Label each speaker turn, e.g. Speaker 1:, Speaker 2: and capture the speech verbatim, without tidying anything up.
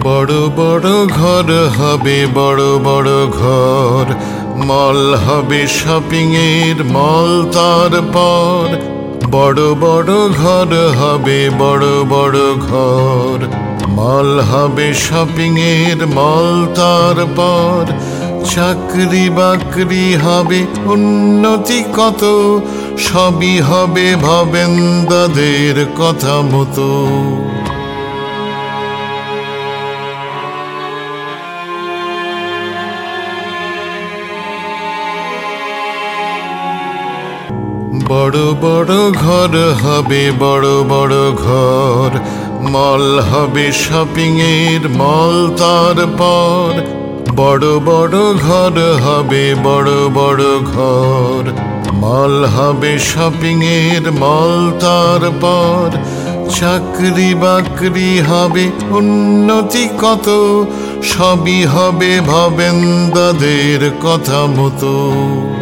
Speaker 1: বড় বড় ঘর হবে, বড় বড় ঘর, মল হবে শপিং এর মল। তারপর বড় বড় ঘর হবে, বড় বড় ঘর, মল হবে শপিং এর মল। তারপর চাকরি বাকরি হবে, উন্নতি কত, সবই হবে ভবেন্দাদের কথা মতো। বড় বড় ঘর হবে, বড় বড় ঘর, মল হবে শপিং এর মল। তারপর বড় বড় ঘর হবে, বড় বড় ঘর, মল হবে শপিং এর মল। তারপর চাকরি বাকরি হবে, উন্নতি কত, সবই হবে ভবেন্দাদের কথা মতো।